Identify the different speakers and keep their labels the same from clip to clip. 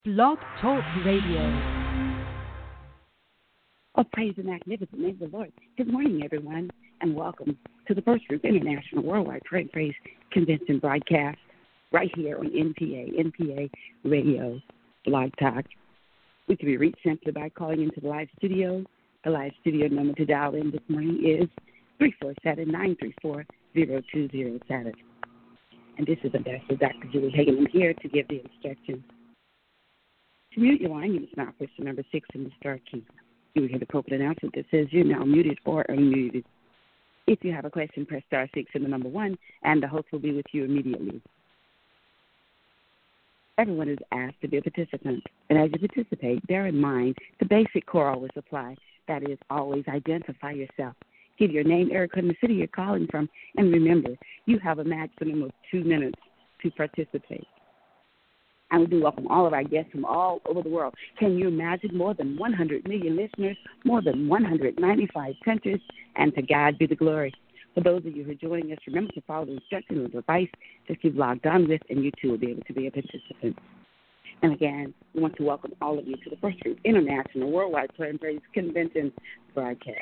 Speaker 1: Blog Talk Radio.
Speaker 2: Oh, praise the magnificent name of the Lord. Good morning, everyone, and welcome to the First Group International Worldwide Prayer and Praise Convention broadcast right here on NPA Radio Blog Talk. We can be reached simply by calling into the live studio. The live studio number to dial in this morning is 347-934-0207. And this is Ambassador Dr. Julie Hagan. I'm here to give the instructions. To mute your line, you must now push the number 6 in the star key. You will hear the appropriate announcement that says you're now muted or unmuted. If you have a question, press star 6 and the number 1, and the host will be with you immediately. Everyone is asked to be a participant, and as you participate, bear in mind the basic core always apply. That is, always identify yourself. Give your name, area code, and the city you're calling from, and remember, you have a maximum of 2 minutes to participate. And we do welcome all of our guests from all over the world. Can you imagine more than 100 million listeners, more than 195 countries, and to God be the glory. For those of you who are joining us, remember to follow the instructions on the device that you've logged on with, and you too will be able to be a participant. And again, we want to welcome all of you to the First Group International Worldwide Prayer and Praise Convention broadcast.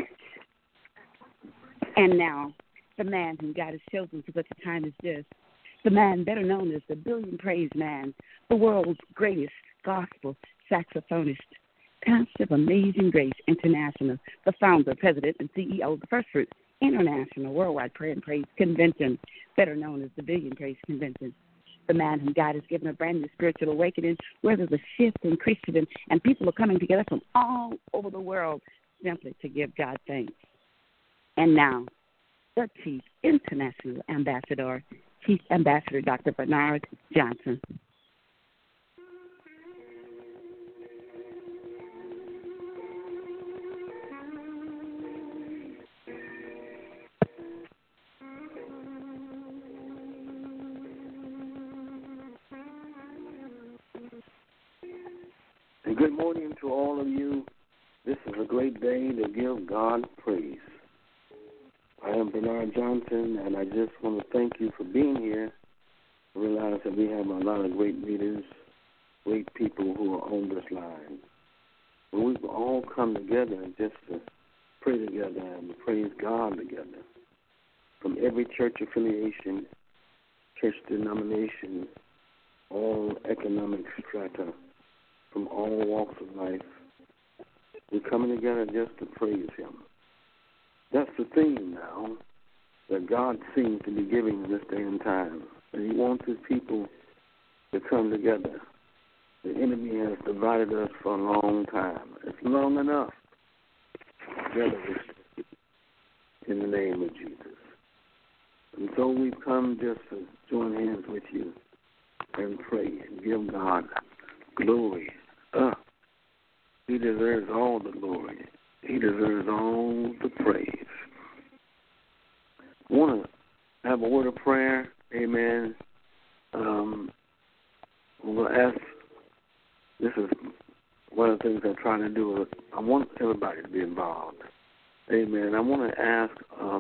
Speaker 2: And now, the man whom God has chosen for such a time as this, the man better known as the Billion Praise Man, the world's greatest gospel saxophonist, pastor of Amazing Grace International, the founder, president, and CEO of the First Fruit International Worldwide Prayer and Praise Convention, better known as the Billion Praise Convention, the man whom God has given a brand new spiritual awakening, where there's a shift in Christendom, and people are coming together from all over the world simply to give God thanks. And now, the Chief International Ambassador, Chief Ambassador Dr. Bernard Johnson.
Speaker 3: And good morning to all of you. This is a great day to give God praise. I am Bernard Johnson, and I just want to thank you for being here. I realize that we have a lot of great leaders, great people who are on this line. But we've all come together just to pray together and to praise God together. From every church affiliation, church denomination, all economic strata, from all walks of life, we're coming together just to praise Him. That's the theme now that God seems to be giving in this day and time. And He wants His people to come together. The enemy has divided us for a long time. It's long enough. Together in the name of Jesus. And so we've come just to join hands with you and pray and give God glory. He deserves all the glory. He deserves all the praise. I want to have a word of prayer. Amen. I'm going to ask, this is one of the things I'm trying to do. I want everybody to be involved. Amen. I want to ask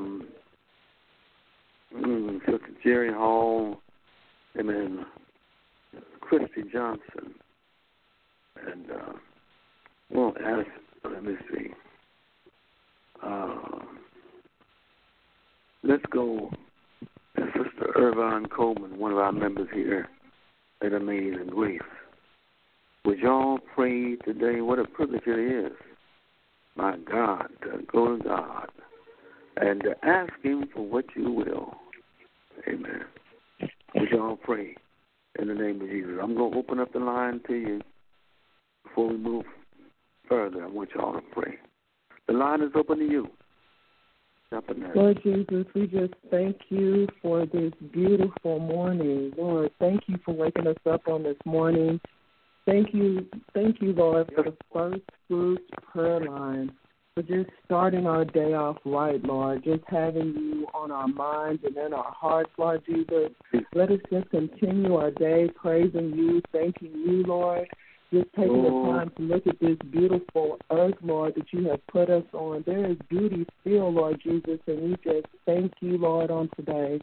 Speaker 3: Sister Jerry Hall, amen, Christy Johnson, and we'll ask, let me see. Let's go to Sister Irvine Coleman, one of our members here at Amazing Grace. Would y'all pray today? What a privilege it is, my God, to go to God and to ask Him for what you will. Amen. Would y'all pray in the name of Jesus? I'm going to open up the line to you before we move further. I want y'all to pray. The line is open to you.
Speaker 4: Lord Jesus, we just thank you for this beautiful morning. Lord, thank you for waking us up on this morning. Thank you, Lord, for the First Fruits prayer line, for just starting our day off right, Lord, just having you on our minds and in our hearts, Lord Jesus. Let us just continue our day praising you, thanking you, Lord. Just taking the time to look at this beautiful earth, Lord, that you have put us on. There is beauty still, Lord Jesus, and we just thank you, Lord, on today.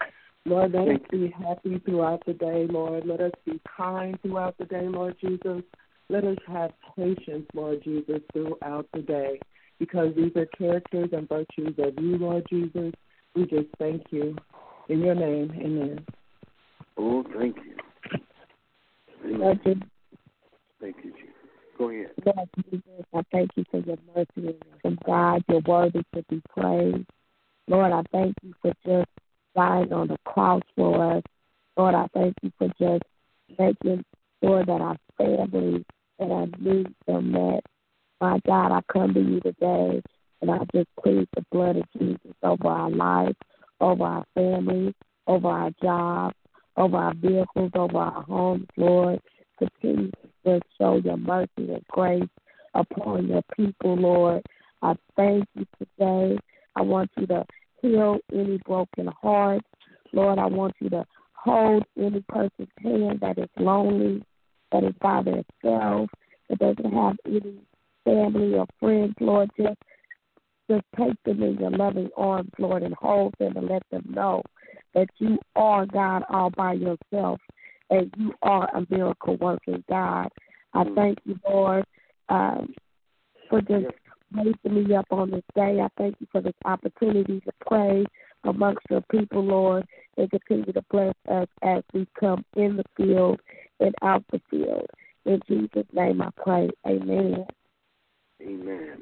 Speaker 4: Lord, let us be happy throughout the day, Lord. Let us be kind throughout the day, Lord Jesus. Let us have patience, Lord Jesus, throughout the day, because these are characters and virtues of you, Lord Jesus. We just thank you. In your name, amen.
Speaker 3: Oh, thank you.
Speaker 2: Lord Jesus.
Speaker 3: Thank you, Jesus. Go ahead.
Speaker 2: Lord Jesus, I thank you for your mercy from God. You're worthy to be praised. Lord, I thank you for just dying on the cross for us. Lord, I thank you for just making sure that our family and our needs are met. My God, I come to you today, and I just plead the blood of Jesus over our lives, over our families, over our jobs, over our vehicles, over our homes, Lord. Continue to show your mercy and grace upon your people, Lord. I thank you today. I want you to heal any broken hearts. Lord, I want you to hold any person's hand that is lonely, that is by themselves, that doesn't have any family or friends, Lord. Just take them in your loving arms, Lord, and hold them and let them know that you are God all by yourself and you are a miracle-working God. I thank you, Lord, for just raising me up on this day. I thank you for this opportunity to pray amongst your people, Lord, and continue to bless us as we come in the field and out the field. In Jesus' name I pray. Amen.
Speaker 3: Amen.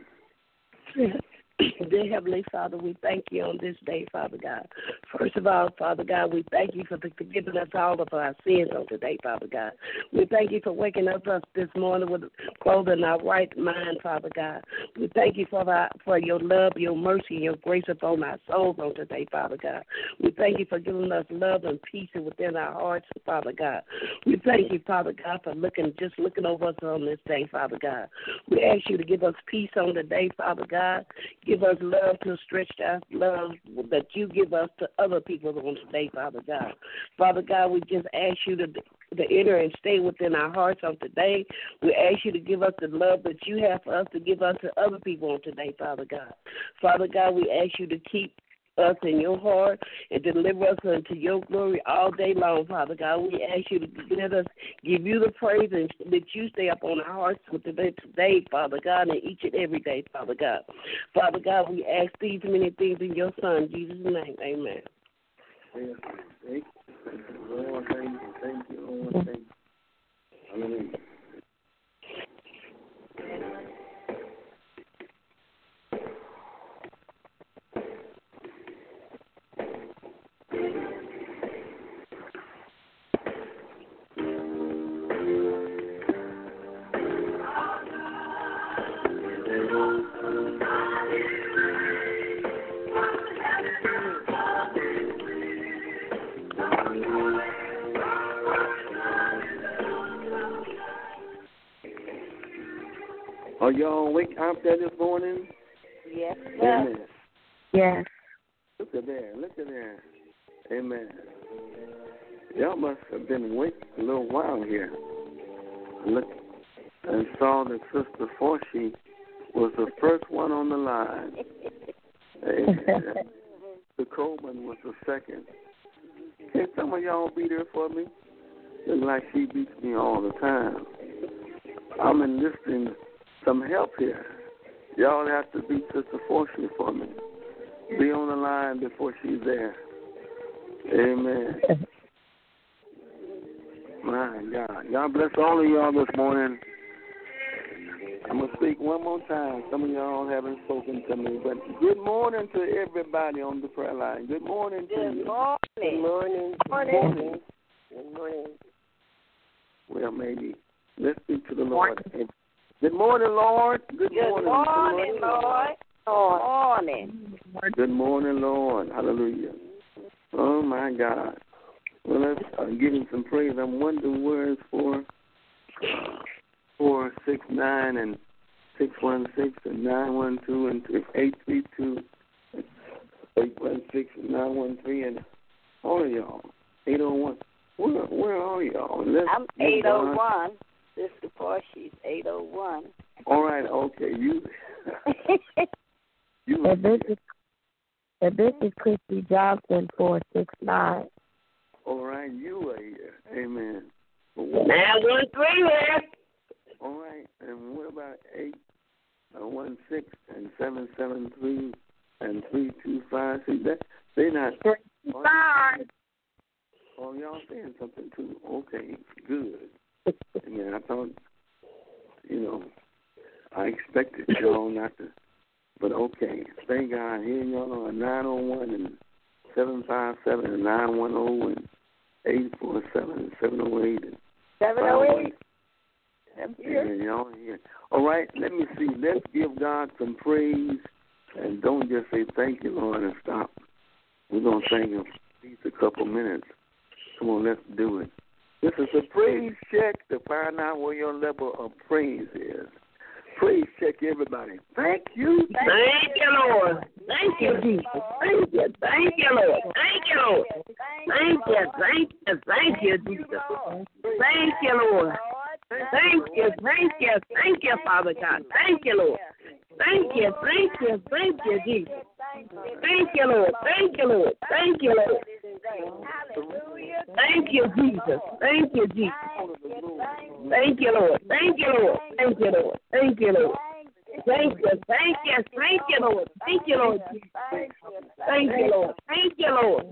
Speaker 5: Dear Heavenly Father, we thank you on this day, Father God. First of all, Father God, we thank you for forgiving us all of our sins on today, Father God. We thank you for waking us up this morning with clothing our right mind, Father God. We thank you for your love, your mercy, and your grace upon our souls on today, Father God. We thank you for giving us love and peace within our hearts, Father God. We thank you, Father God, for just looking over us on this day, Father God. We ask you to give us peace on the day, Father God. Give us love to stretch that love that you give us to other people on today, Father God. Father God, we just ask you to enter and stay within our hearts on today. We ask you to give us the love that you have for us to give us to other people on today, Father God. Father God, we ask you to keep us in your heart and deliver us unto your glory all day long, Father God. We ask you to let us give you the praise and that you stay up on our hearts with today, Father God, and each and every day, Father God. Father God, we ask these many things in your Son, Jesus' name. Amen.
Speaker 3: Thank you, Lord. Thank you, Lord. Thank you. Hallelujah. Are y'all awake out there this morning?
Speaker 5: Yes,
Speaker 3: Amen.
Speaker 2: Yes.
Speaker 3: Look at there. Amen. Y'all must have been awake a little while here. Look and saw that Sister Forshie was the first one on the line. The Coleman was the second. Can some of y'all be there for me? Looks like she beats me all the time. I'm enlisting some help here. Y'all have to beat Sister Forshie for me. Be on the line before she's there. Amen. My God. God bless all of y'all this morning. I'm going to speak one more time. Some of y'all haven't spoken to me, but good morning to everybody on the prayer line. Good morning to you.
Speaker 5: Good morning. Good morning.
Speaker 3: Well, maybe. Let's speak to the Lord. Good morning, Lord. Good morning,
Speaker 5: Lord. Good morning.
Speaker 3: Good morning, Lord. Hallelujah. Oh, my God. Well, let's give him some praise. I'm wondering where it's 469 and 616 and 912 and 832, 816 and 913 and all of y'all. 801. Where are y'all?
Speaker 5: I'm 801. Sister Porsche's 801.
Speaker 3: All right, okay.
Speaker 2: And this is Christy Johnson 469.
Speaker 3: 9, you are here. Amen.
Speaker 5: 913 left.
Speaker 3: All right. And what about 816 and 773 and 325? See, they're not.
Speaker 5: 325.
Speaker 3: Oh, y'all saying something too. Okay, good. I thought, I expected y'all not to. But okay, thank God. Here y'all are 901 and 757 and 910 and 847 and 708 and
Speaker 5: 708. I'm
Speaker 3: yeah,
Speaker 5: here.
Speaker 3: y'all here. All right, let me see. Let's give God some praise and don't just say thank you, Lord, and stop. We're going to thank Him for at least a couple minutes. Come on, let's do it. This is a praise check to find out where your level of praise is. Praise check, everybody. Thank you.
Speaker 5: Thank you, Lord. Thank you, Jesus. Thank you. Thank you, Lord. Thank you, Lord. Thank you. Thank you. Thank you, Jesus. Thank you, Lord. Thank you. Thank you. Thank you, Father God. Thank you, Lord. Thank you. Thank you. Thank you, Jesus. Thank you, Lord. Thank you, Lord. Thank you, Lord. Thank you, Jesus. Thank you, Jesus. Thank you, Lord. Thank you, Lord. Thank you, Lord. Thank you, Lord. Thank you. Thank you. Thank you, Lord. Thank you, Lord. Thank you, Lord. Thank you, Lord.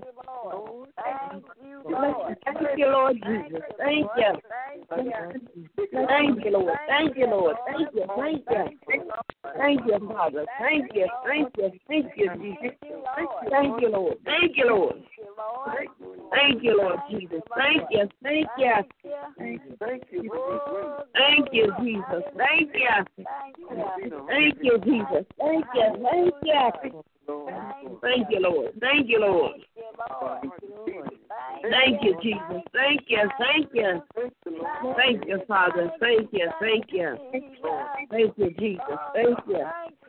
Speaker 5: Thank you, Lord Jesus. Thank you. Thank you, Lord. Thank you, Lord. Thank you. Thank you. Thank you, Father. Thank you. Thank you. Thank you, Jesus. Thank you, Lord. Thank you, Lord. Thank you, Lord Jesus. Thank you. Thank you.
Speaker 3: Thank you.
Speaker 5: Thank you, Jesus. Thank you. Thank you, Jesus. Thank you. Thank you. Thank you, Lord. Thank you, Lord. Thank you, Jesus. Thank you. Thank you. Thank you, Father. Thank you. Thank you. Thank you, Jesus. Thank you.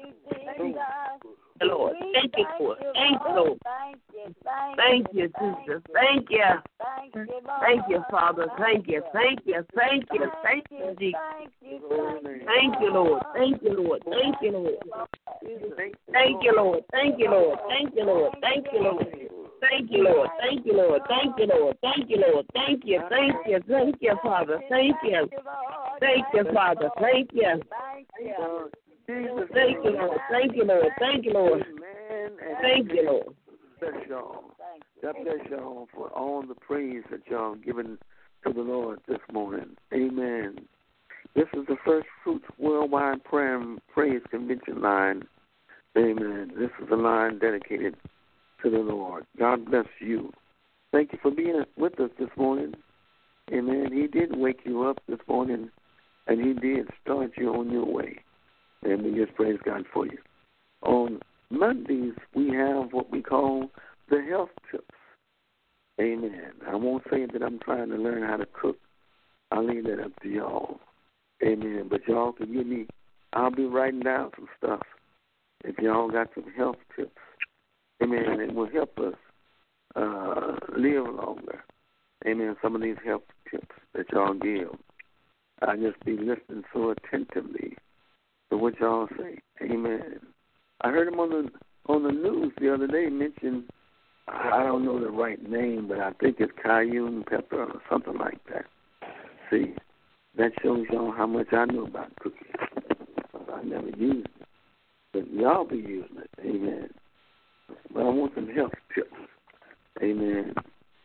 Speaker 5: Lord. Thank you, Lord. Thank you, Lord. Thank you, Jesus. Thank you. Thank you, Father. Thank you. Thank you. Thank you. Thank you, Jesus. Thank you, Lord. Thank you, Lord. Thank you, Lord. Thank you, Lord. Thank you, Lord. Thank you, Lord. Thank you, Lord. Thank you, Lord. Thank you, Lord. Thank you, Lord. Thank you, Lord. Thank you. Thank you. Thank you, Father. Thank you. Thank you, Father. Thank you. Thank you, Lord. Thank you, Lord. Thank you, Lord. Thank you, Lord.
Speaker 3: Bless y'all. God bless y'all for all the praise that y'all given to the Lord this morning. Amen. This is the First Fruits Worldwide Prayer and Praise Convention line. Amen. This is a line dedicated to the Lord. God bless you. Thank you for being with us this morning. Amen. He did wake you up this morning, and He did start you on your way. And we just praise God for you. On Mondays, we have what we call the health tips. Amen. I won't say that I'm trying to learn how to cook. I'll leave that up to y'all. Amen. But y'all can give me, I'll be writing down some stuff. If y'all got some health tips, amen, it will help us live longer. Amen. Some of these health tips that y'all give, I just be listening so attentively to what y'all say. Amen. I heard him on the news the other day mention, I don't know the right name, but I think it's cayenne pepper or something like that. See, that shows y'all how much I know about cooking. I never used it. But y'all be using it. Amen. But I want some health tips. Amen.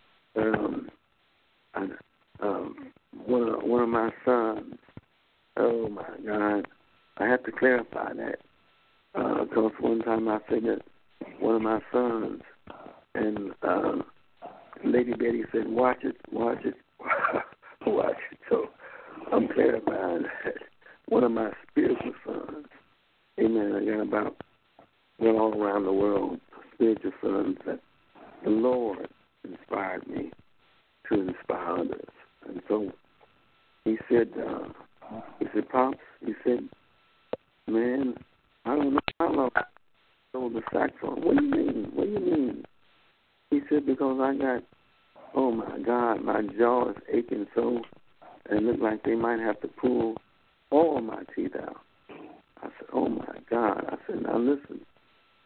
Speaker 3: One of my sons, oh my God, I have to clarify that. Because one time I said that one of my sons, and Lady Betty said, watch it. Watch it. So I'm clarifying that one of my spiritual sons, amen, I got all around the world, spiritual sons that the Lord inspired me to inspire others. And so he said, Pops, he said, man, I don't know how long I sold the saxophone. What do you mean? What do you mean? He said, because I got, oh my God, my jaw is aching so, and it looked like they might have to pull all my teeth out. I said, oh my God. I said, now listen,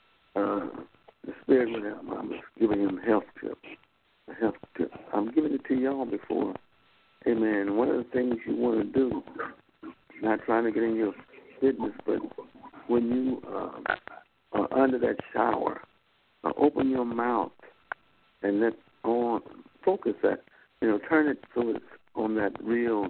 Speaker 3: the Spirit would help. I'm just giving him health tips. A health tip. I'm giving it y'all before, amen, one of the things you want to do, not trying to get in your business, but when you are under that shower, open your mouth and focus that, turn it so it's on that real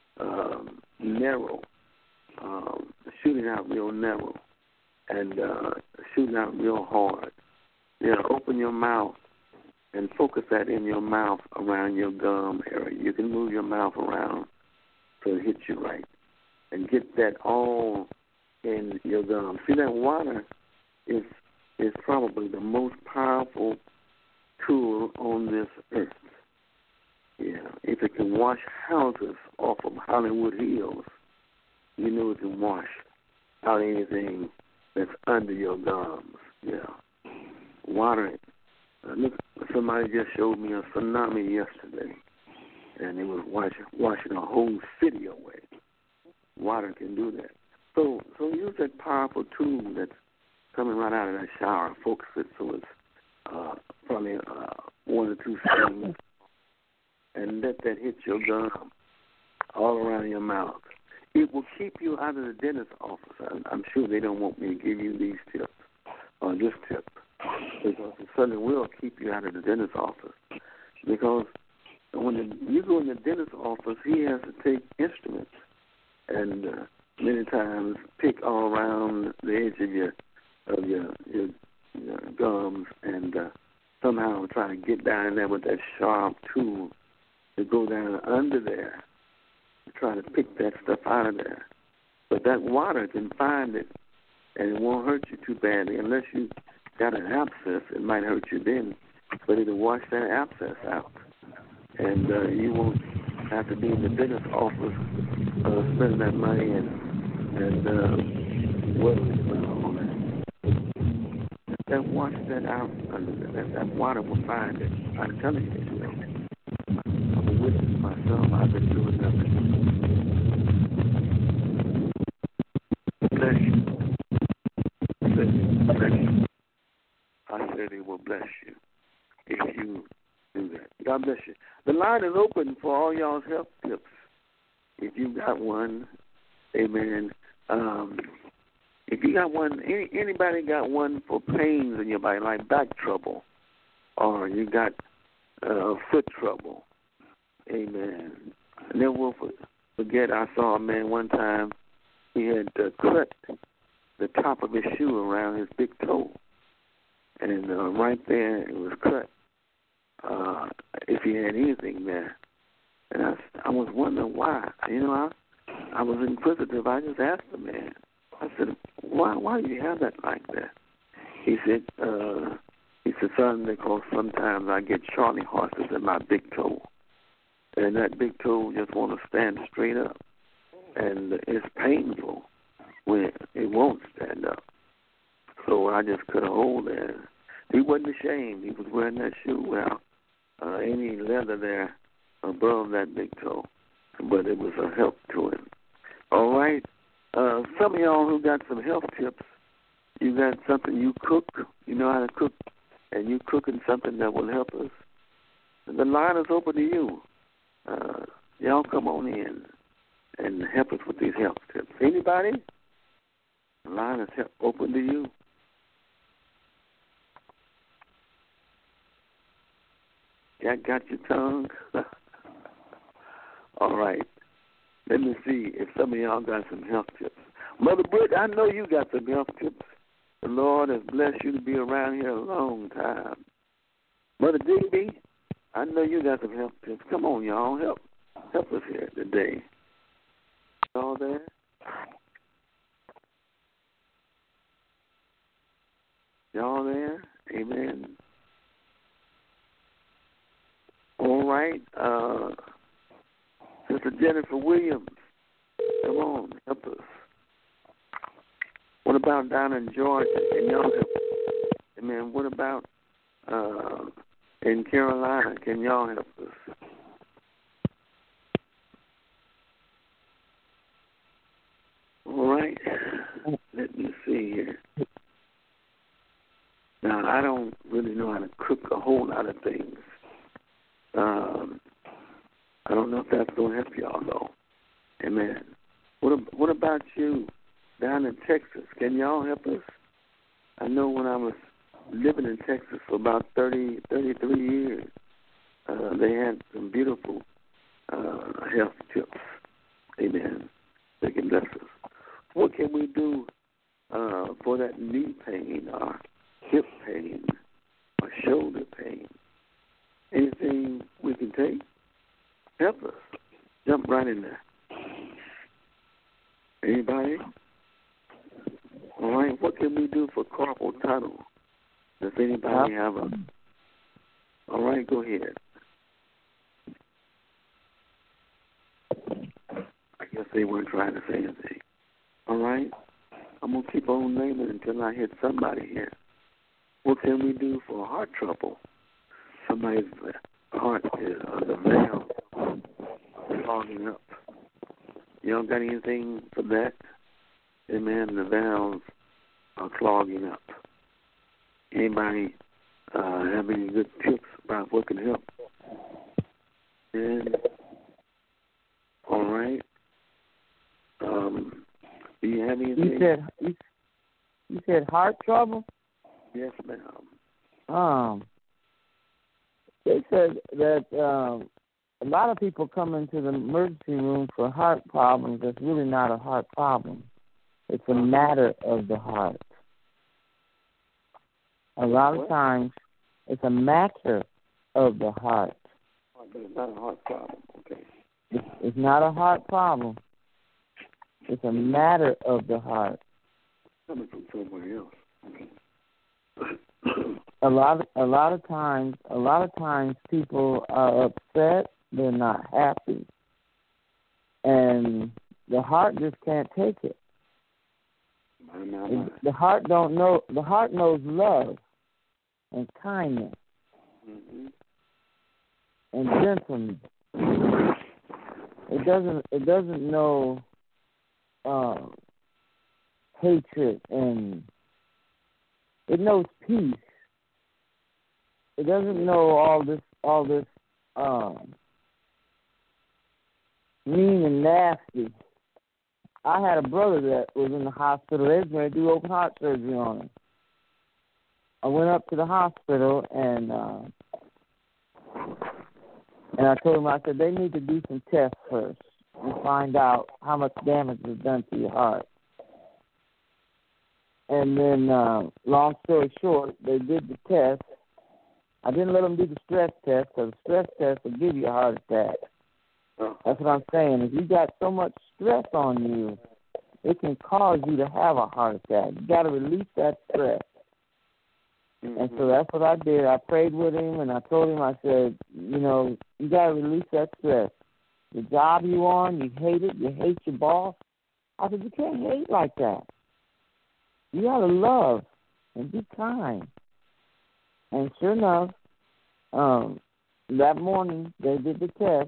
Speaker 3: narrow, shooting out real narrow and shooting out real hard. Open your mouth and focus that in your mouth around your gum area. You can move your mouth around so it hits you right and get that all in your gum. See, that water is probably the most powerful tool on this earth. Yeah, if it can wash houses off of Hollywood Hills, you know it can wash out anything that's under your gums. Yeah, water. Look, somebody just showed me a tsunami yesterday, and it was washing a whole city away. Water can do that. So use that powerful tool that's coming right out of that shower. Focus it so it's probably 1 or 2 streams, and let that hit your gum all around your mouth. It will keep you out of the dentist's office. I'm sure they don't want me to give you these tips or this tip, because it certainly will keep you out of the dentist's office. Because when you go in the dentist's office, he has to take instruments and many times pick all around the edge of your gums and somehow try to get down in there with that sharp tool to go down under there to try to pick that stuff out of there. But that water can find it, and it won't hurt you too badly unless you got an abscess. It might hurt you then, but it'll wash that abscess out, and you won't have to be in the dentist's office spending that money and worrying about all that. That wash that out under that water will find it. I'm telling you, it will. I'm a witness myself. I've been doing nothing. Bless you. Bless you. I said it will bless you if you do that. God bless you. The line is open for all y'all's health tips. If you got one, amen. If you got one, anybody got one for pains in your body, like back trouble, or you got foot trouble, amen. I never will forget, I saw a man one time, he had cut the top of his shoe around his big toe, and right there it was cut, if he had anything there. And I was wondering why. I was inquisitive. I just asked the man. I said, why do you have that like that? He said, son, because sometimes I get Charlie horses in my big toe. And that big toe just want to stand straight up. And it's painful when it won't stand up. So I just cut a hole there. He wasn't ashamed. He was wearing that shoe without any leather there above that big toe. But it was a help to him. All right. Some of y'all who got some health tips, you got something you cook, you know how to cook, and you cooking something that will help us. The line is open to you. Y'all come on in and help us with these health tips. Anybody? The line is open to you. Got your tongue? All right. Let me see if some of y'all got some health tips. Mother Britt, I know you got some health tips. The Lord has blessed you to be around here a long time. Mother Digby, I know you got some health tips. Come on, y'all. Help us here today. Y'all there? Y'all there? Amen. All right. Sister Jennifer Williams, come on, help us. What about down in Georgia? Can y'all help us? Amen. What about in Carolina? Can y'all help us? All right. Let me see here. Now, I don't really know how to cook a whole lot of things. about you down in Texas? Can y'all help us? I know when I was living in Texas for about 33 years, they had some beautiful health tips. Amen. They can bless us. What can we do for that knee pain or hip pain or shoulder pain? Anything we can take? Help us. Jump right in there. Anybody? All right. What can we do for carpal tunnel? Does anybody have a? All right. Go ahead. I guess they weren't trying to say anything. All right. I'm gonna keep on naming until I hit somebody here. What can we do for heart trouble? Somebody's heart is the valve clogging up. Y'all got anything for that? Amen. The valves are clogging up. Anybody have any good tips about what can help? And all right. Do you have anything?
Speaker 6: You said heart trouble?
Speaker 3: Yes, ma'am.
Speaker 6: They said that a lot of people come into the emergency room for heart problems. It's really not a heart problem. It's a matter of the heart. A lot of times, it's a matter of the heart.
Speaker 3: But it's not a heart problem. Okay.
Speaker 6: It's not a heart problem. It's a matter of the heart.
Speaker 3: Coming from somewhere else. Okay.
Speaker 6: A lot of times people are upset. They're not happy, and the heart just can't take it. The heart don't know. The heart knows love and kindness and gentleness. It doesn't know hatred, and it knows peace. It doesn't know all this mean and nasty. I had a brother that was in the hospital. They was going to do open heart surgery on him. I went up to the hospital and I told him, I said, they need to do some tests first and find out how much damage is done to your heart. And then, long story short, they did the test. I didn't let them do the stress test because the stress test will give you a heart attack. That's what I'm saying. If you got so much stress on you, it can cause you to have a heart attack. You got to release that stress. And so that's what I did. I prayed with him, and I told him, I said, you got to release that stress. The job you on, you hate it, you hate your boss. I said, you can't hate like that. You got to love and be kind. And sure enough, that morning they did the test.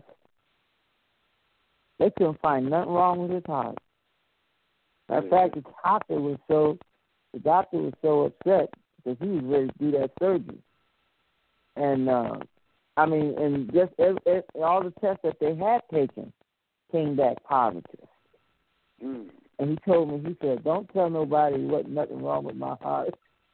Speaker 6: They couldn't find nothing wrong with his heart. In fact, the doctor was so upset because he was ready to do that surgery. And and just all the tests that they had taken came back positive. And he told me, he said, "Don't tell nobody there wasn't nothing wrong with my heart."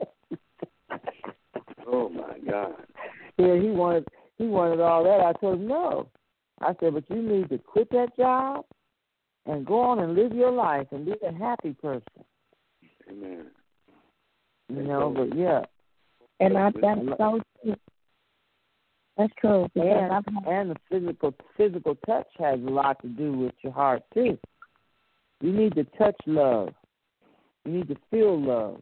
Speaker 3: Oh my God!
Speaker 6: Yeah, he wanted all that. I told him no. I said, but you need to quit that job and go on and live your life and be a happy person.
Speaker 3: Amen.
Speaker 6: But yeah.
Speaker 2: And that's so true. That's true.
Speaker 6: And the physical touch has a lot to do with your heart too. You need to touch love. You need to feel love.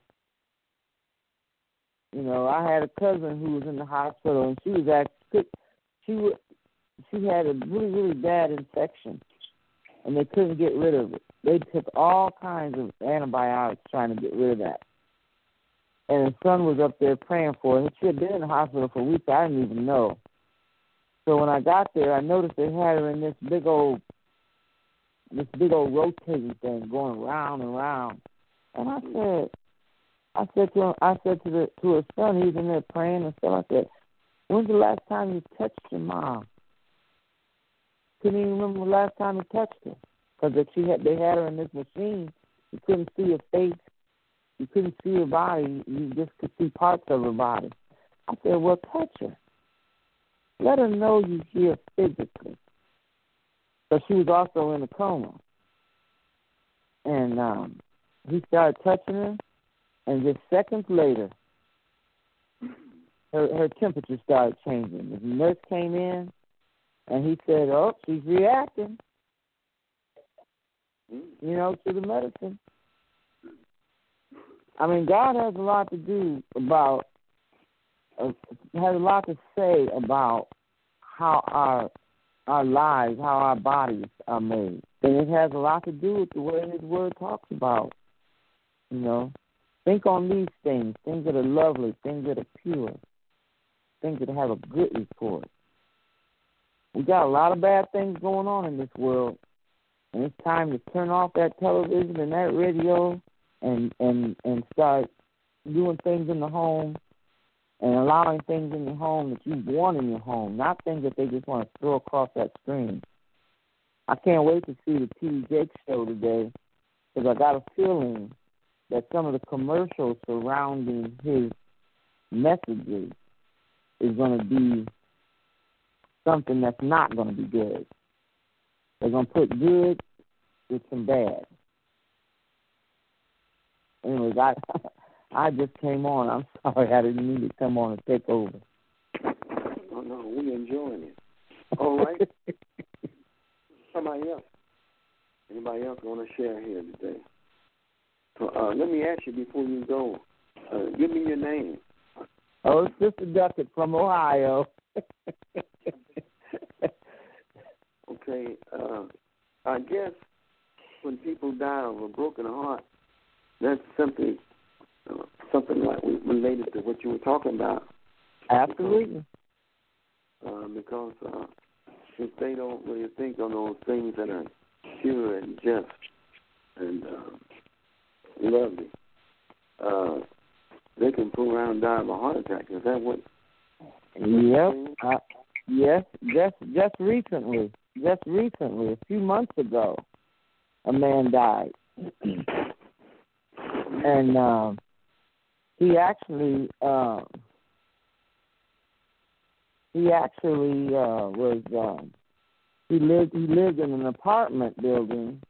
Speaker 6: I had a cousin who was in the hospital, and she was actually she had a really, really bad infection, and they couldn't get rid of it. They took all kinds of antibiotics trying to get rid of that. And her son was up there praying for her. She had been in the hospital for weeks. I didn't even know. So when I got there, I noticed they had her in this big old rotating thing going round and round. And I said to her son, he was in there praying and stuff. I said, "When's the last time you touched your mom?" Couldn't even remember the last time he touched her. because they had her in this machine. You couldn't see her face. You couldn't see her body. You just could see parts of her body. I said, well, touch her. Let her know you hear physically. But she was also in a coma. And he started touching her, and just seconds later, her temperature started changing. The nurse came in, and he said, oh, she's reacting, to the medicine. I mean, God has a lot to do about, has a lot to say about how our lives, how our bodies are made. And it has a lot to do with the way His Word talks about, Think on these things that are lovely, things that are pure, things that have a good report. We got a lot of bad things going on in this world, and it's time to turn off that television and that radio and start doing things in the home and allowing things in your home that you want in your home, not things that they just want to throw across that screen. I can't wait to see the T.D. Jakes show today, because I got a feeling that some of the commercials surrounding his messages is going to be something that's not going to be good. They're going to put good with some bad. Anyways, I just came on. I'm sorry, I didn't mean to come on and take over.
Speaker 3: Oh, no, we're enjoying it. All right. Somebody else. Anybody else want to share here today? So let me ask you before you go. Give me your name.
Speaker 6: Oh, it's Sister Duckett from Ohio.
Speaker 3: Okay. I guess when people die of a broken heart, that's simply something like related to what you were talking about.
Speaker 6: Absolutely.
Speaker 3: Because if they don't really think on those things that are pure and just and lovely, they can fool around and die of a heart attack. Is that what?
Speaker 6: Yep. Yes. Just recently, a few months ago, a man died, and he actually was. He lived in an apartment building,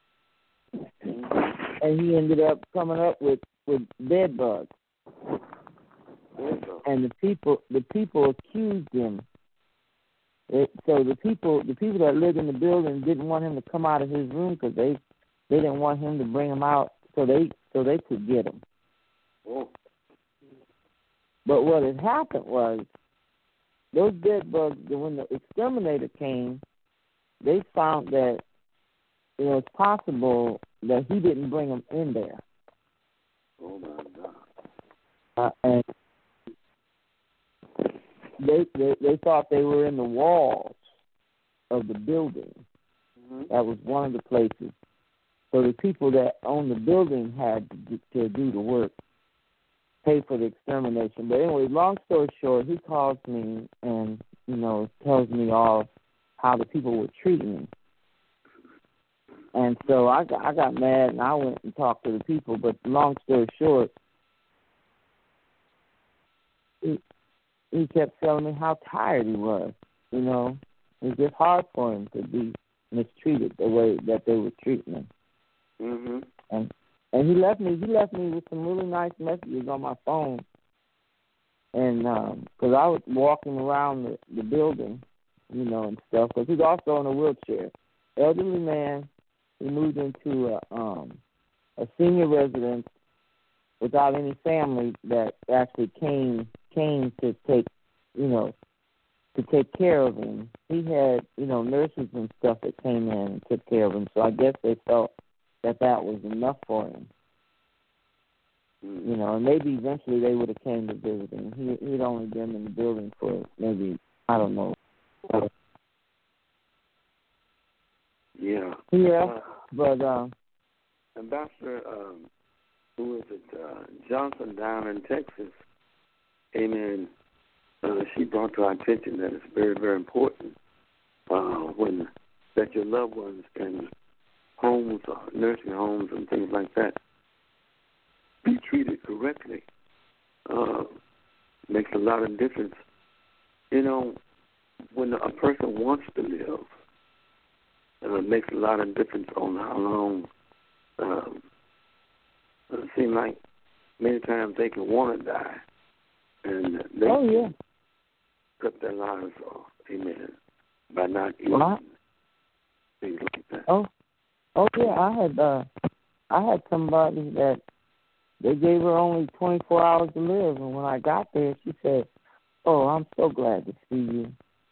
Speaker 6: and he ended up coming up with bed bugs. And the people accused him. So the people that lived in the building didn't want him to come out of his room because they didn't want him to bring him out so they could get him.
Speaker 3: Oh.
Speaker 6: But what had happened was those bed bugs, when the exterminator came, they found that it's possible that he didn't bring them in there.
Speaker 3: Oh my God!
Speaker 6: And they thought they were in the walls of the building. Mm-hmm. That was one of the places. So the people that owned the building had to do the work, pay for the extermination. But anyway, long story short, he calls me and tells me all how the people were treating him. And so I got mad and I went and talked to the people. But long story short, he kept telling me how tired he was. It's just hard for him to be mistreated the way that they were treating him.
Speaker 3: Mm-hmm.
Speaker 6: And he left me with some really nice messages on my phone. And because I was walking around the building, and stuff, because he's also in a wheelchair. Elderly man, he moved into a senior residence without any family that actually came to take care of him. He had, nurses and stuff that came in and took care of him. So I guess they felt that was enough for him. And maybe eventually they would have came to visit him. He'd only been in the building for maybe, I don't know.
Speaker 3: Yeah.
Speaker 6: Yeah, but
Speaker 3: Ambassador, who is it? Johnson down in Texas. Amen. She brought to our attention that it's very, very important when that your loved ones can homes, nursing homes, and things like that, be treated correctly. Makes a lot of difference. You know, when a person wants to live, it makes a lot of difference on how long. It seems like many times they can want to die, and they cut their lives off. Amen. By not eating things like that.
Speaker 6: Oh yeah. I had somebody that they gave her only 24 hours to live, and when I got there, she said, "Oh, I'm so glad to see you."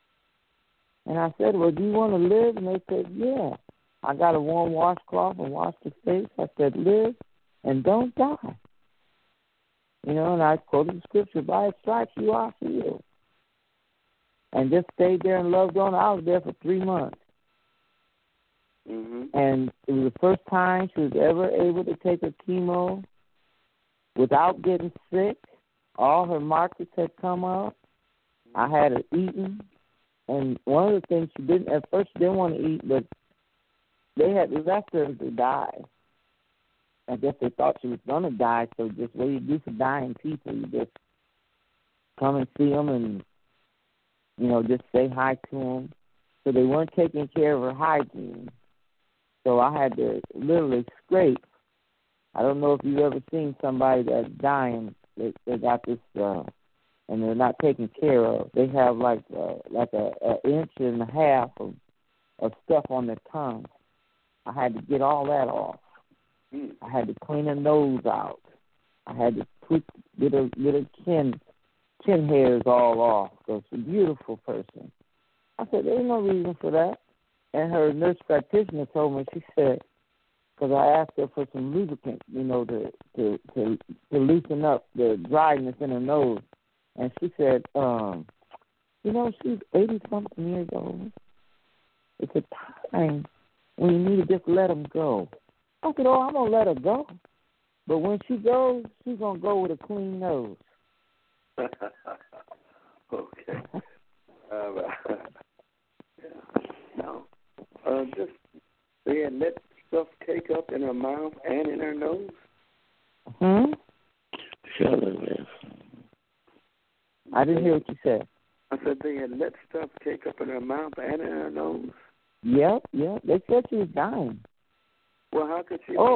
Speaker 6: And I said, "Well, do you want to live?" And they said, "Yeah." I got a warm washcloth and washed her face. I said, "Live and don't die." You know, and I quoted the scripture, "By His stripes you are healed." And just stayed there and loved on her. I was there for 3 months.
Speaker 3: Mm-hmm.
Speaker 6: And it was the first time she was ever able to take her chemo without getting sick. All her markers had come up. I had her eating. And one of the things she didn't, at first she didn't want to eat, but they had left her to die. I guess they thought she was going to die, so just what do you do for dying people? You just come and see them and, you know, just say hi to them. So they weren't taking care of her hygiene. So I had to literally scrape. I don't know if you've ever seen somebody that's dying. They got this, and they're not taken care of. They have like a inch and a half of stuff on their tongue. I had to get all that off. I had to clean her nose out. I had to put little chin hairs all off. So it's a beautiful person. I said, "There's no reason for that." And her nurse practitioner told me, she said, because I asked her for some lubricant, you know, to loosen up the dryness in her nose. And she said, you know, she's 80-something years old. It's a time when you need to just let them go. I said, "Oh, I'm going to let her go. But when she goes, she's going to go with a clean nose."
Speaker 3: Okay. No. Just they had let stuff cake up in her mouth and in her nose.
Speaker 6: Sure. I didn't hear what you said.
Speaker 3: I said they had let stuff cake up in her mouth and in her nose.
Speaker 6: Yep. They said she was dying.
Speaker 3: Well, how could she?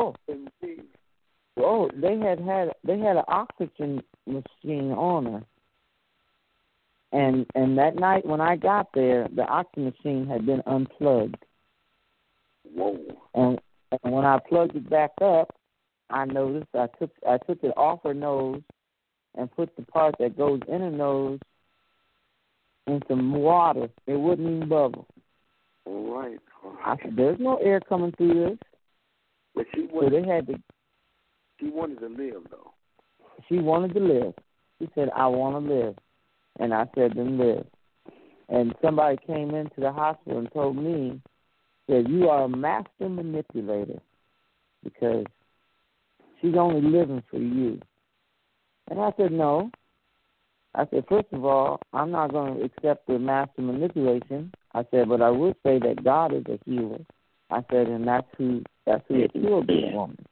Speaker 6: They had an oxygen machine on her. And that night when I got there, the oxygen machine had been unplugged.
Speaker 3: Whoa.
Speaker 6: And when I plugged it back up, I noticed I took it off her nose and put the part that goes in her nose in some water. It wouldn't even bubble.
Speaker 3: All right.
Speaker 6: I said, "There's no air coming through this."
Speaker 3: But she wanted to live, though.
Speaker 6: She wanted to live. She said, "I want to live." And I said, "Then live." And somebody came into the hospital and told me, said, "You are a master manipulator because she's only living for you." And I said, "No." I said, "First of all, I'm not going to accept the master manipulation." I said, "But I would say that God is a healer." I said, "And that's who healed this woman."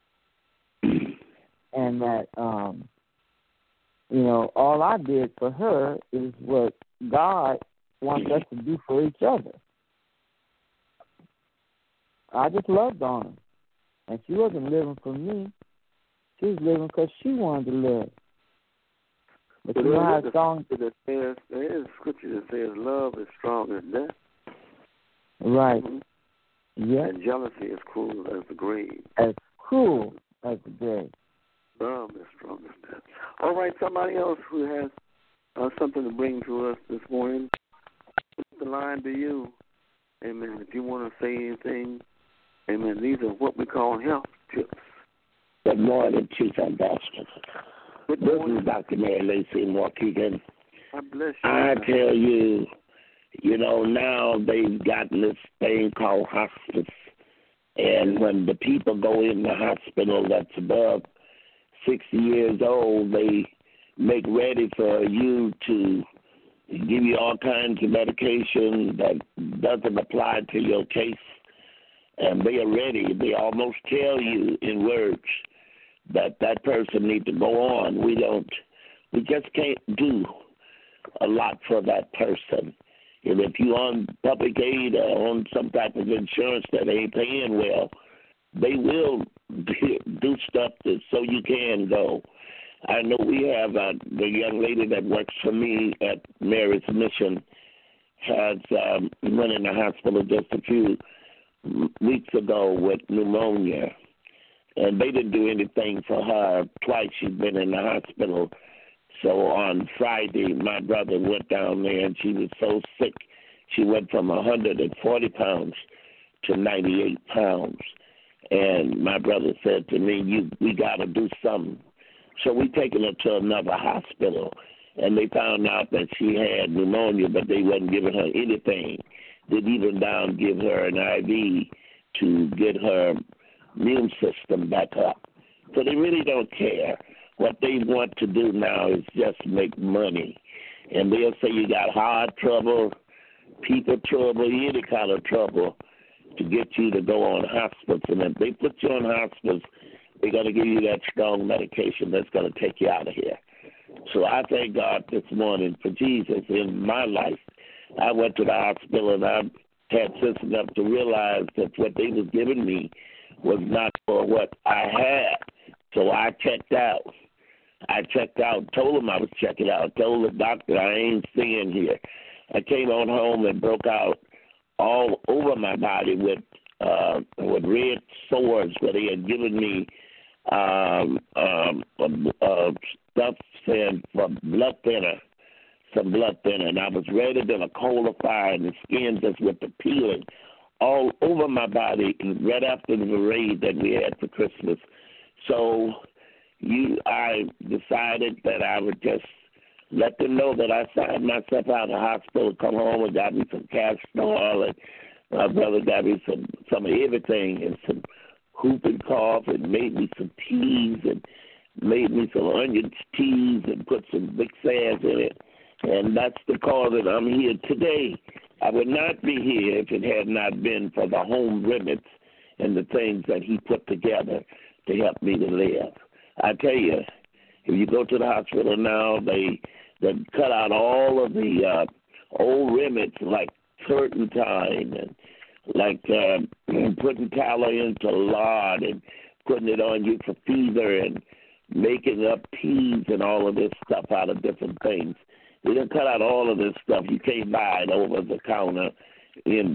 Speaker 6: And that, you know, all I did for her is what God wants us to do for each other. I just loved on her. And she wasn't living for me. She was living because she wanted to live. But you know how it's gone?
Speaker 3: There is a scripture that says love is stronger than death.
Speaker 6: Right. Yeah.
Speaker 3: And jealousy is cruel as the grave.
Speaker 6: As cruel as the grave.
Speaker 3: Love is stronger than death. All right, somebody else who has something to bring to us this morning, put the line to you. Amen. If you want to say anything, amen. These are what we call health tips.
Speaker 7: Good morning, Chief Ambassador.
Speaker 3: Good
Speaker 7: This
Speaker 3: morning.
Speaker 7: is Dr. Mary Lacey Waukegan.
Speaker 3: God bless you.
Speaker 7: I tell you, you know, now they've gotten this thing called hospice. And when the people go in the hospital that's above 60 years old, they make ready for you to give you all kinds of medication that doesn't apply to your case. and they are ready. They almost tell you in words that person needs to go on. We just can't do a lot for that person. And if you're on public aid or on some type of insurance that ain't paying well, they will do stuff so you can go. I know we have the young lady that works for me at Mary's Mission had went in the hospital just a few weeks ago with pneumonia, and they didn't do anything for her. Twice she's been in the hospital. So on Friday, my brother went down there, and she was so sick. She went from 140 pounds to 98 pounds. And my brother said to me, we got to do something. So we taken her to another hospital, and they found out that she had pneumonia, but they wasn't giving her anything. They'd even down give her an IV to get her immune system back up. So they really don't care. What they want to do now is just make money. And they'll say you got heart trouble, people trouble, any kind of trouble to get you to go on hospice. And if they put you on hospice, they're going to give you that strong medication that's going to take you out of here. So I thank God this morning for Jesus in my life. I went to the hospital, and I had sense enough to realize that what they was giving me was not for what I had. So I checked out. Told them I was checking out, told the doctor I ain't staying here. I came on home and broke out all over my body with red sores where they had given me stuff saying from blood thinner, some blood thinner, and I was redder than a coal of fire, and the skin just with the peeling all over my body right after the parade that we had for Christmas. So I decided that I would just let them know that I signed myself out of the hospital, come home and got me some castor oil, and my brother got me some of everything, and some whooping cough, and made me some teas, and made me some onion teas, and put some big sass in it. And that's the cause that I'm here today. I would not be here if it had not been for the home remedies and the things that he put together to help me to live. I tell you, if you go to the hospital now, they cut out all of the old remedies like turpentine and like putting tallow into lard and putting it on you for fever and making up teas and all of this stuff out of different things. They done cut out all of this stuff. You can't buy it over the counter in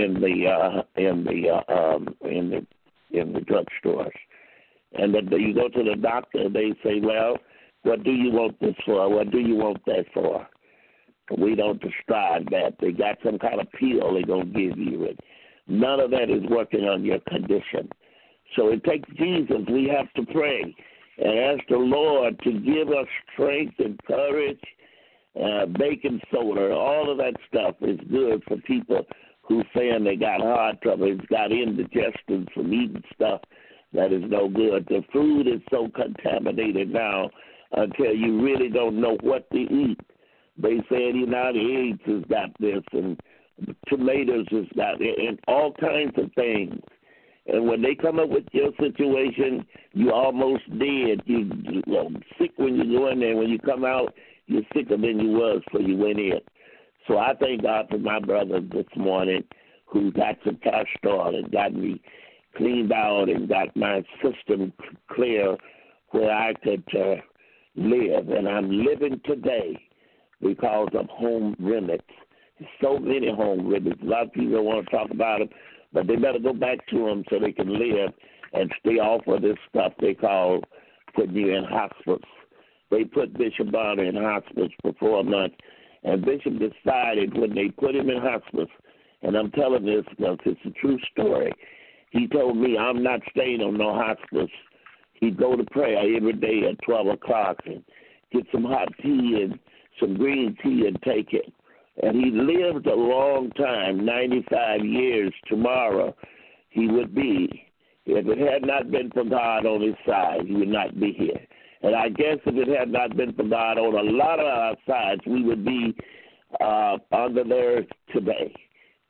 Speaker 7: the drugstores. And then you go to the doctor, they say, well, what do you want this for? What do you want that for? We don't prescribe that. They got some kind of pill they're going to give you. And none of that is working on your condition. So it takes Jesus. We have to pray and ask the Lord to give us strength and courage. Baking soda, all of that stuff is good for people who saying they got heart trouble. It's got indigestion from eating stuff that is no good. The food is so contaminated now until you really don't know what to eat. They say the United States has got this, and tomatoes has got it, and all kinds of things. And when they come up with your situation, you almost dead. You sick when you go in there. When you come out, you're sicker than you was before you went in. So I thank God for my brother this morning who got some castor oil and got me cleaned out and got my system clear where I could live. And I'm living today because of home remedies. There's so many home remedies. A lot of people don't want to talk about them, but they better go back to them so they can live and stay off of this stuff they call putting you in hospice. They put Bishop Bonner in hospice for 4 months, and Bishop decided when they put him in hospice, and I'm telling this because it's a true story, he told me, I'm not staying on no hospice. He'd go to prayer every day at 12 o'clock and get some hot tea and some green tea and take it. And he lived a long time, 95 years. Tomorrow he would be. If it had not been for God on his side, he would not be here. And I guess if it had not been for God on a lot of our sides, we would be under the earth today.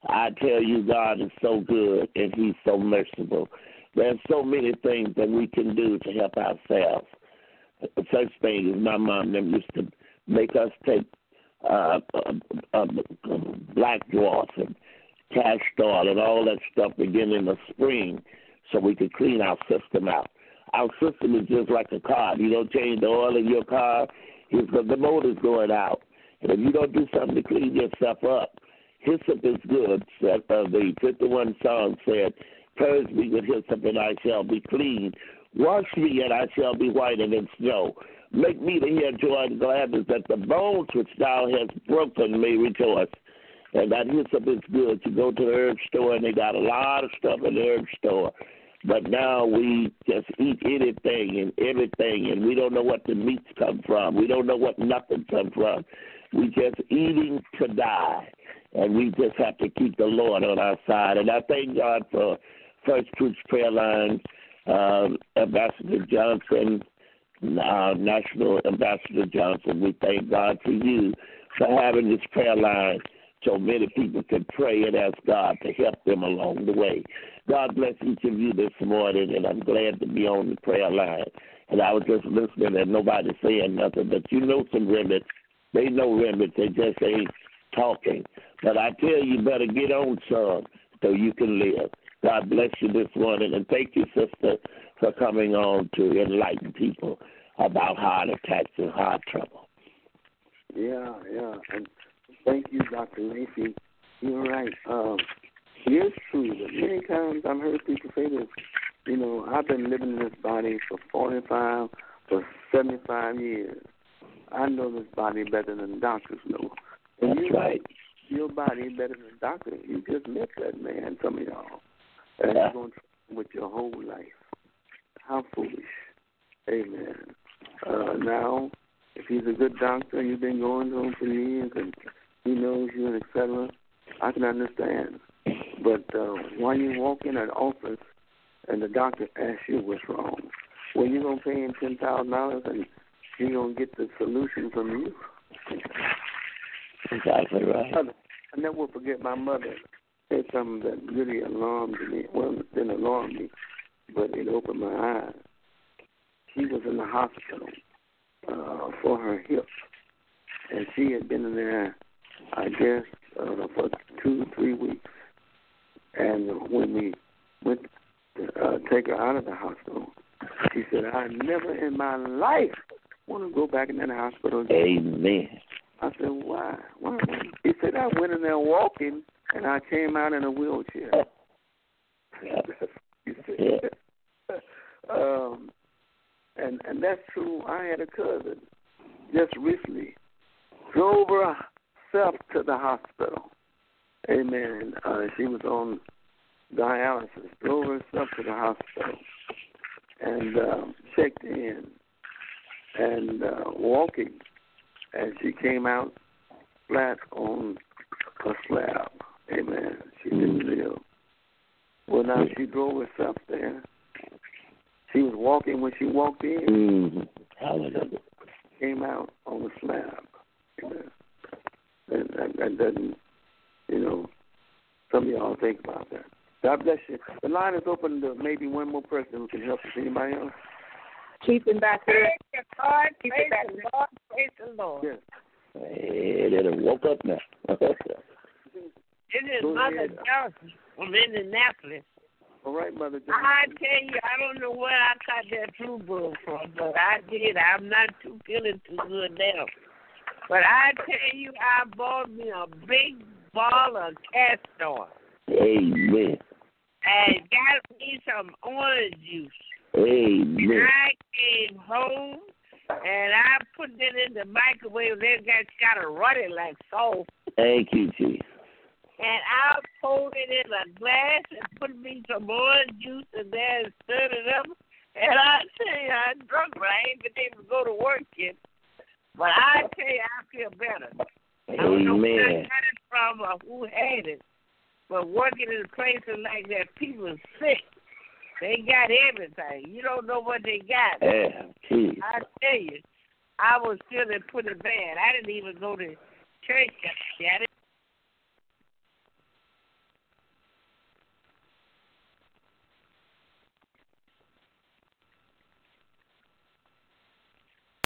Speaker 7: I tell you, God is so good and He's so merciful. There's so many things that we can do to help ourselves. Such things as my mom them used to make us take black dwarfs and castor oil and all that stuff beginning in the spring so we could clean our system out. Our system is just like a car. You don't change the oil in your car, the motor's going out. And if you don't do something to clean yourself up, hyssop is good. The 51 song said, purge me with hyssop and I shall be clean. Wash me and I shall be whiter than snow. Make me to hear joy and gladness that the bones which thou hast broken may rejoice. And that hyssop is good. You go to the herb store and they got a lot of stuff in the herb store. But now we just eat anything and everything, and we don't know what the meats come from. We don't know what nothing comes from. We just eating to die, and we just have to keep the Lord on our side. And I thank God for First Fruits Prayer Line, Ambassador Johnson, National Ambassador Johnson. We thank God for you for having this prayer line so many people can pray and ask God to help them along the way. God bless each of you this morning, and I'm glad to be on the prayer line. And I was just listening and nobody saying nothing, but you know some remedies. They know remedies. They just ain't talking. But I tell you, better get on some so you can live. God bless you this morning, and thank you, sister, for coming on to enlighten people about heart attacks and heart trouble.
Speaker 3: Yeah. And thank you, Dr. Lacey. You're right. It is true that many times I've heard people say this. You know, I've been living in this body for 75 years. I know this body better than doctors know. And
Speaker 7: that's right.
Speaker 3: Your body better than doctors. You just met that man, some of y'all. And you're going to with your whole life. How foolish. Amen. Now, if he's a good doctor and you've been going to him for years and he knows you and et cetera, I can understand. But while you walk in an office and the doctor asks you what's wrong, well, you're going to pay him $10,000 and he's going to get the solution from you.
Speaker 7: Exactly right.
Speaker 3: I never will forget my mother said something that really alarmed me. Well, it didn't alarm me, but it opened my eyes. She was in the hospital for her hip, and she had been in there, I guess, for 2-3 weeks. And when we went to take her out of the hospital, she said, I never in my life want to go back in that hospital again.
Speaker 7: Amen.
Speaker 3: I said, why? He said, I went in there walking, and I came out in a wheelchair. He said. And that's true. I had a cousin just recently drove herself to the hospital. Amen. She was on dialysis. Drove herself to the hospital and checked in and walking. And she came out flat on a slab. Amen. She didn't live. Well, now she drove herself there. She was walking when she walked in.
Speaker 7: Mm-hmm. Hallelujah.
Speaker 3: Came out on the slab. Amen. And that doesn't, some of y'all think about that. God bless you. The line is open to maybe one more person who can help us. Anybody else?
Speaker 5: Keep him back there.
Speaker 8: Keep it back there. Lord. Praise the Lord.
Speaker 3: Yes.
Speaker 7: Hey, they done woke up now.
Speaker 8: This is Mother Johnson from Indianapolis.
Speaker 3: All right, Mother Johnson.
Speaker 8: I tell you, I don't know where I got that flu bug from, but I did. I'm not feeling too good now. But I tell you, I bought me a big ball of castor oil.
Speaker 7: Amen.
Speaker 8: And got me some orange juice.
Speaker 7: Amen.
Speaker 8: I came home and I put it in the microwave. They got to run it like so.
Speaker 7: Thank you, Jesus.
Speaker 8: And I poured it in a glass and put me some orange juice in there and stirred it up. And I tell you, I drunk, but I ain't been able to go to work yet. But I tell you, I feel better.
Speaker 7: Amen.
Speaker 8: I don't know where I got it from or who had it. But working in places like that, people are sick. They got everything. You don't know what they got.
Speaker 7: Yeah, geez.
Speaker 8: I tell you, I was feeling pretty bad. I didn't even go to church yesterday. I didn't